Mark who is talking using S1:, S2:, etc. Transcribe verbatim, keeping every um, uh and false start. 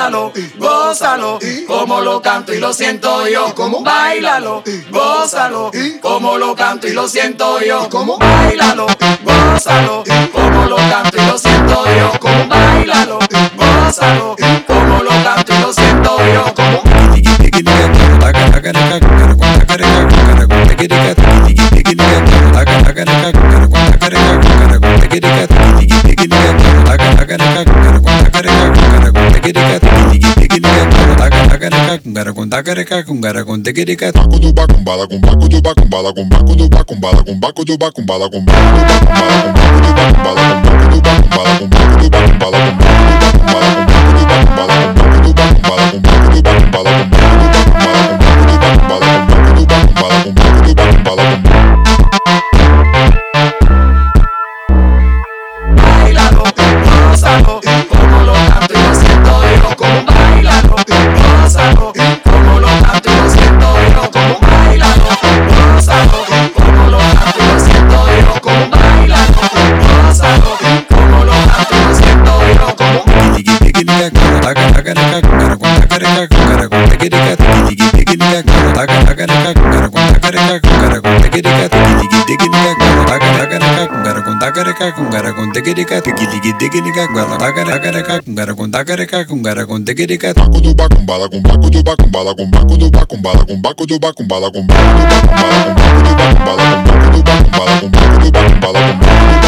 S1: Báilalo, gózalo, como lo canto y lo siento yo. Báilalo, gózalo, como lo canto y lo siento yo. Báilalo, gózalo, como lo canto y lo siento yo. Báilalo, gózalo, como lo canto y lo siento yo.
S2: Bala